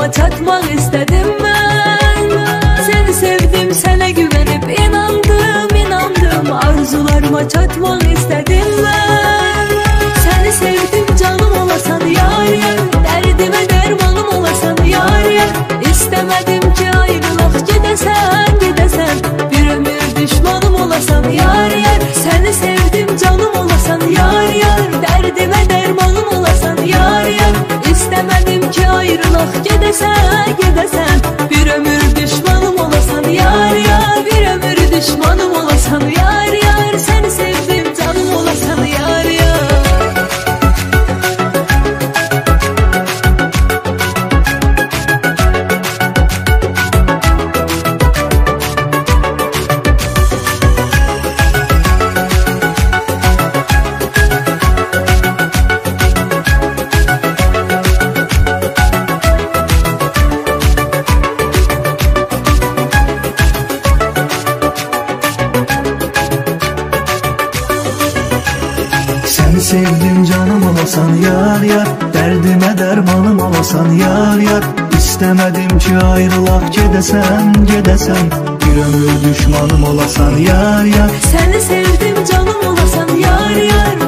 çatmak istedim ben. Seni sevdim, sana güvenip inandım. Arzularıma çatmak istedim ben. Seni sevdim, canım olasan yar yar. Derdime dermanım olasan yar yar. İstemedim ki ayrılak, gidesen. Bir ömür düşmanım olasan yar yar. Seni sevdim, canım olasan yar yar. Derdime dermanım olasan yar yar. İstemedim ki ayrılak, gidesen. Bir ömür düşmanım olasan yar yar. Bir ömür düşmanım olasan yar yar. Seni sevdim, canım olasan yar yar. Seni sevdim, canım olasan yar yar. Derdime dermanım olasan yar yar. İstemedim ki ayrılak, gidesen. Bir ömür düşmanım olasan yar yar. Seni sevdim, canım olasan yar yar.